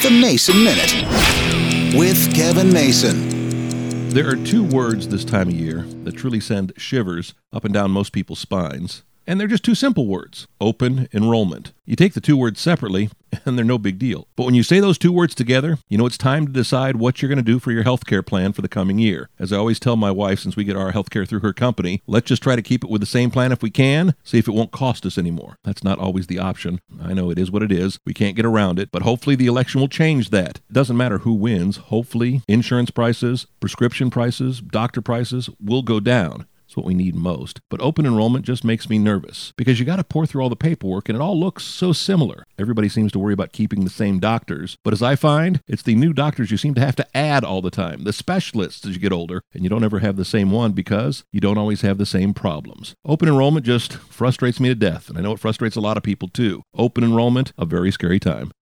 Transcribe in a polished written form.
The Mason Minute with Kevin Mason. There are two words this time of year that truly send shivers up and down most people's spines. And they're just two simple words: open enrollment. You take the two words separately, and they're no big deal. But when you say those two words together, you know it's time to decide what you're going to do for your healthcare plan for the coming year. As I always tell my wife, since we get our healthcare through her company, let's just try to keep it with the same plan if we can, see if it won't cost us anymore. That's not always the option. I know it is what it is. We can't get around it, but hopefully the election will change that. It doesn't matter who wins. Hopefully insurance prices, prescription prices, doctor prices will go down. It's what we need most. But open enrollment just makes me nervous because you got to pour through all the paperwork and it all looks so similar. Everybody seems to worry about keeping the same doctors. But as I find, it's the new doctors you seem to have to add all the time, the specialists as you get older, and you don't ever have the same one because you don't always have the same problems. Open enrollment just frustrates me to death, and I know it frustrates a lot of people too. Open enrollment, a very scary time.